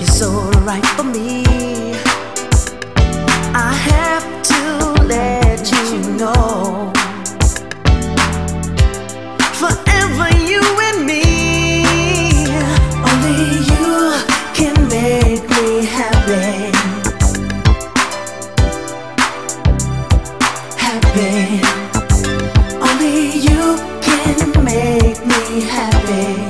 You're so right for me. I have to let you know, forever you and me. Only you can make me happy. Happy. Only you can make me happy.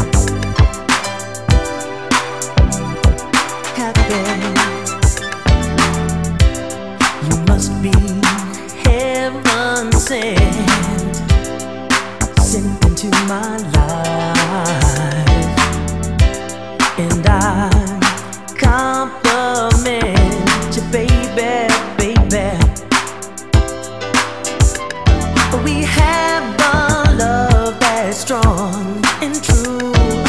You must be heaven sent, sent into my life, and I compliment you, baby, baby. We have a love that's strong and true.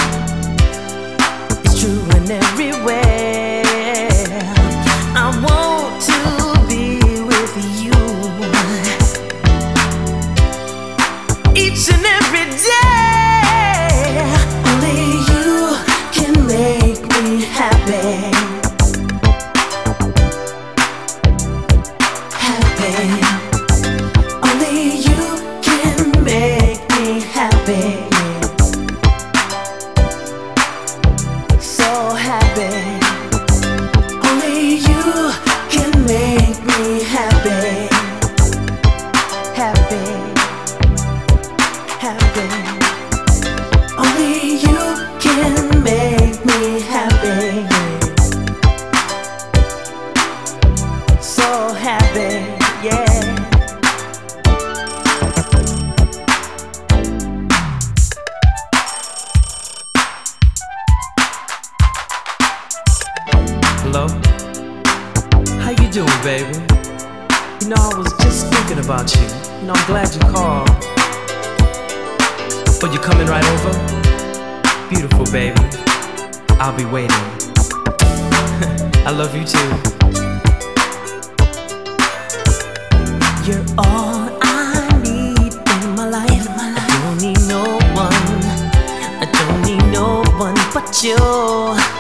It's true in every way. I want to be with you each and every day. Only you can make me happy. Happy. Only you can make me happy. So happy. Only you can make me happy. Happy. Happy. Only you can make me happy. So happy, yeah. Hello? How you doing, baby? You know, I was just thinking about you. You know, I'm glad you called. Oh, you coming right over? Beautiful, baby. I'll be waiting. I love you too. You're all I need in my life. I don't need no one. I don't need no one but you.